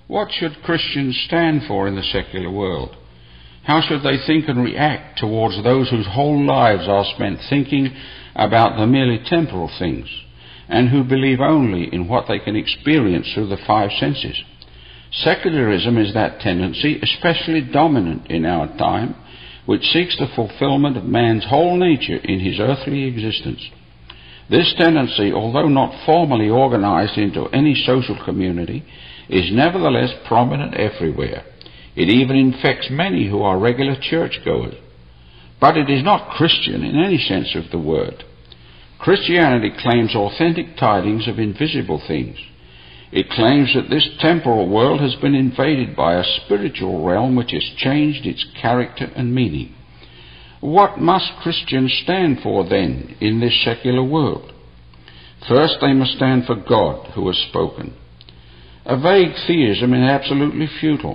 What should Christians stand for in the secular world? How should they think and react towards those whose whole lives are spent thinking about the merely temporal things, and who believe only in what they can experience through the five senses? Secularism is that tendency, especially dominant in our time, which seeks the fulfillment of man's whole nature in his earthly existence. This tendency, although not formally organized into any social community, is nevertheless prominent everywhere. It even infects many who are regular churchgoers. But it is not Christian in any sense of the word. Christianity claims authentic tidings of invisible things. It claims that this temporal world has been invaded by a spiritual realm which has changed its character and meaning. What must Christians stand for then in this secular world? First, they must stand for God who has spoken. A vague theism is absolutely futile.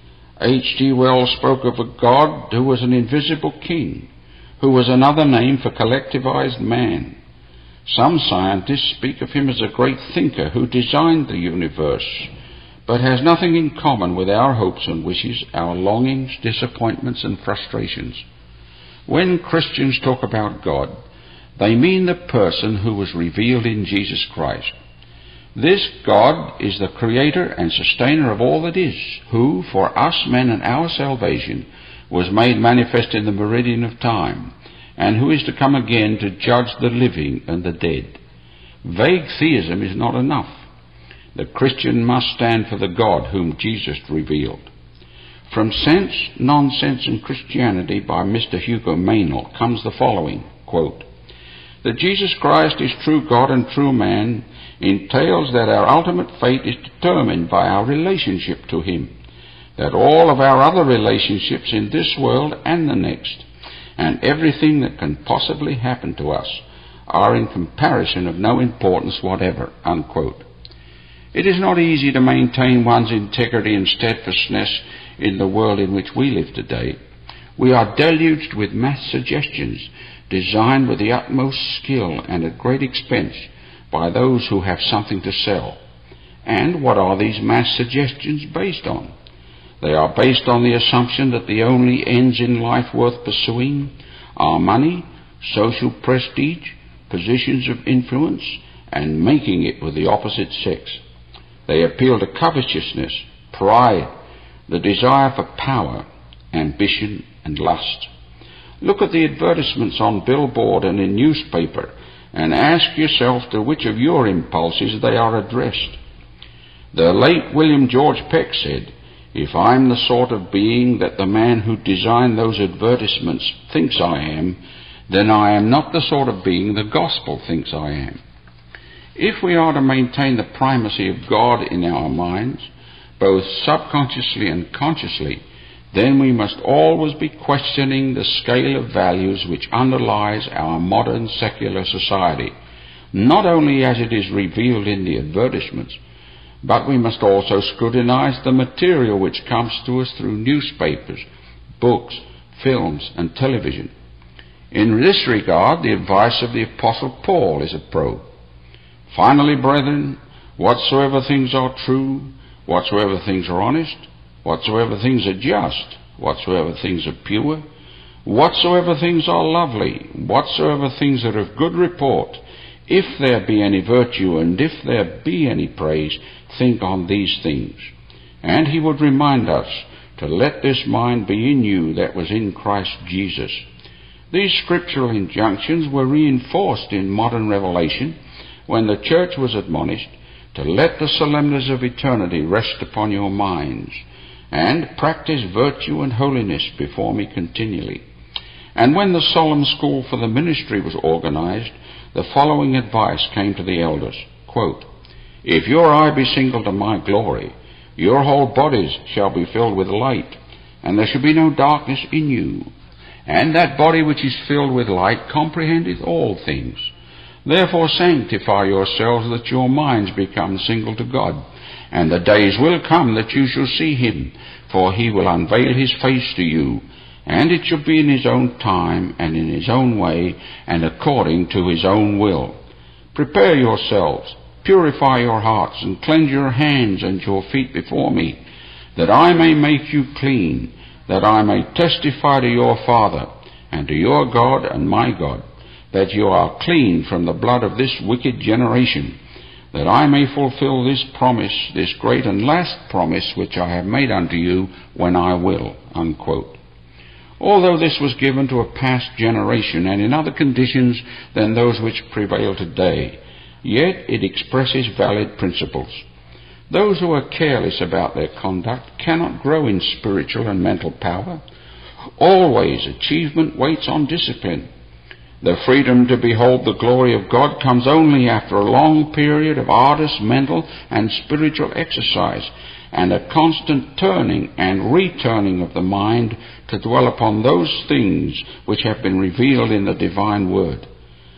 H.G. Wells spoke of a God who was an invisible king, who was another name for collectivized man. Some scientists speak of him as a great thinker who designed the universe, but has nothing in common with our hopes and wishes, our longings, disappointments and frustrations. When Christians talk about God, they mean the person who was revealed in Jesus Christ. This God is the creator and sustainer of all that is, who, for us men and our salvation, was made manifest in the meridian of time, and who is to come again to judge the living and the dead. Vague theism is not enough. The Christian must stand for the God whom Jesus revealed. From Sense, Nonsense and Christianity by Mr. Hugo Meynell comes the following, quote, "That Jesus Christ is true God and true man entails that our ultimate fate is determined by our relationship to him, that all of our other relationships in this world and the next, and everything that can possibly happen to us, are in comparison of no importance whatever," unquote. It is not easy to maintain one's integrity and steadfastness in the world in which we live today. We are deluged with mass suggestions designed with the utmost skill and at great expense by those who have something to sell. And what are these mass suggestions based on? They are based on the assumption that the only ends in life worth pursuing are money, social prestige, positions of influence, and making it with the opposite sex. They appeal to covetousness, pride, the desire for power, ambition, and lust. Look at the advertisements on billboard and in newspaper and ask yourself to which of your impulses they are addressed. The late William George Peck said, "If I'm the sort of being that the man who designed those advertisements thinks I am, then I am not the sort of being the gospel thinks I am." If we are to maintain the primacy of God in our minds, both subconsciously and consciously, then we must always be questioning the scale of values which underlies our modern secular society, not only as it is revealed in the advertisements, but we must also scrutinize the material which comes to us through newspapers, books, films, and television. In this regard, the advice of the Apostle Paul is a probe. "Finally, brethren, whatsoever things are true, whatsoever things are honest, whatsoever things are just, whatsoever things are pure, whatsoever things are lovely, whatsoever things are of good report, if there be any virtue and if there be any praise, think on these things." And he would remind us to let this mind be in you that was in Christ Jesus. These scriptural injunctions were reinforced in modern revelation when the church was admonished to let the solemnities of eternity rest upon your minds, and practice virtue and holiness before me continually. And when the solemn school for the ministry was organized, the following advice came to the elders, quote, "If your eye be single to my glory, your whole bodies shall be filled with light, and there shall be no darkness in you. And that body which is filled with light comprehendeth all things. Therefore sanctify yourselves that your minds become single to God. And the days will come that you shall see him, for he will unveil his face to you, and it shall be in his own time, and in his own way, and according to his own will. Prepare yourselves, Purify your hearts, and cleanse your hands and your feet before me, that I may make you clean, that I may testify to your Father, and to your God and my God, that you are clean from the blood of this wicked generation, that I may fulfill this promise, this great and last promise which I have made unto you when I will." Unquote. Although this was given to a past generation and in other conditions than those which prevail today, yet it expresses valid principles. Those who are careless about their conduct cannot grow in spiritual and mental power. Always achievement waits on discipline. The freedom to behold the glory of God comes only after a long period of arduous mental and spiritual exercise, and a constant turning and returning of the mind to dwell upon those things which have been revealed in the divine word.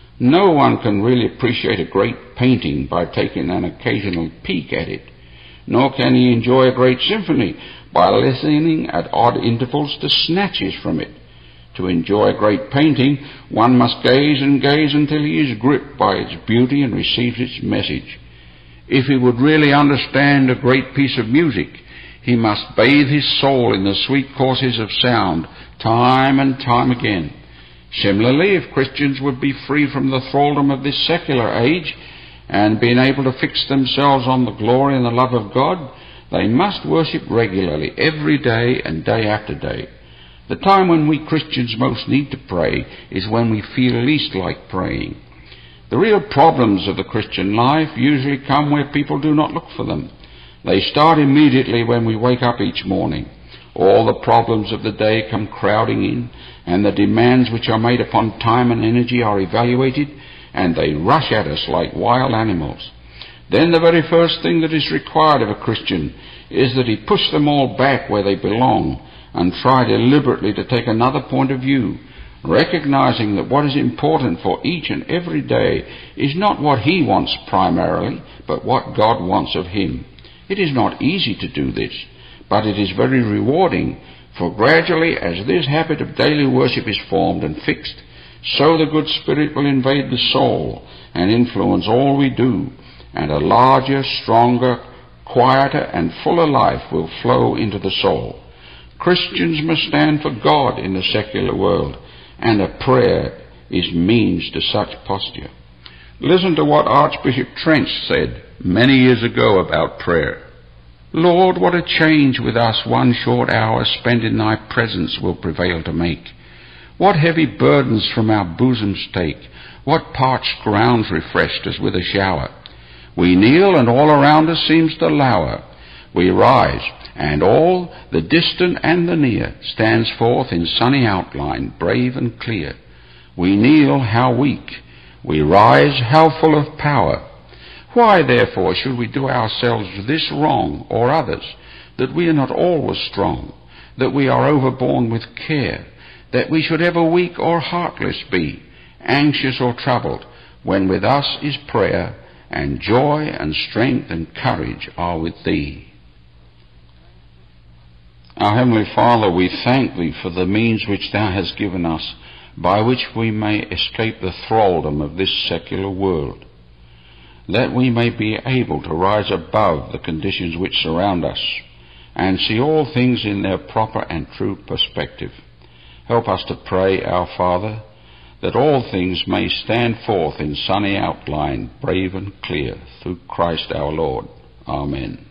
No one can really appreciate a great painting by taking an occasional peek at it, nor can he enjoy a great symphony by listening at odd intervals to snatches from it. To enjoy a great painting, one must gaze and gaze until he is gripped by its beauty and receives its message. If he would really understand a great piece of music, he must bathe his soul in the sweet courses of sound time and time again. Similarly, if Christians would be free from the thraldom of this secular age and being able to fix themselves on the glory and the love of God, they must worship regularly every day and day after day. The time when we Christians most need to pray is when we feel least like praying. The real problems of the Christian life usually come where people do not look for them. They start immediately when we wake up each morning. All the problems of the day come crowding in, and the demands which are made upon time and energy are evaluated, and they rush at us like wild animals. Then the very first thing that is required of a Christian is that he push them all back where they belong, and try deliberately to take another point of view, recognizing that what is important for each and every day is not what he wants primarily, but what God wants of him. It is not easy to do this, but it is very rewarding, for gradually as this habit of daily worship is formed and fixed, so the good Spirit will invade the soul and influence all we do, and a larger, stronger, quieter and fuller life will flow into the soul. Christians must stand for God in the secular world, and a prayer is means to such posture. Listen to what Archbishop Trench said many years ago about prayer. "Lord, what a change with us one short hour spent in thy presence will prevail to make. What heavy burdens from our bosoms take, what parched grounds refreshed as with a shower. We kneel, and all around us seems to lower. We rise, and all, the distant and the near, stands forth in sunny outline, brave and clear. We kneel, how weak. We rise, how full of power. Why, therefore, should we do ourselves this wrong, or others, that we are not always strong, that we are overborne with care, that we should ever weak or heartless be, anxious or troubled, when with us is prayer, and joy and strength and courage are with thee?" Our Heavenly Father, we thank Thee for the means which Thou hast given us, by which we may escape the thraldom of this secular world, that we may be able to rise above the conditions which surround us, and see all things in their proper and true perspective. Help us to pray, our Father, that all things may stand forth in sunny outline, brave and clear, through Christ our Lord. Amen.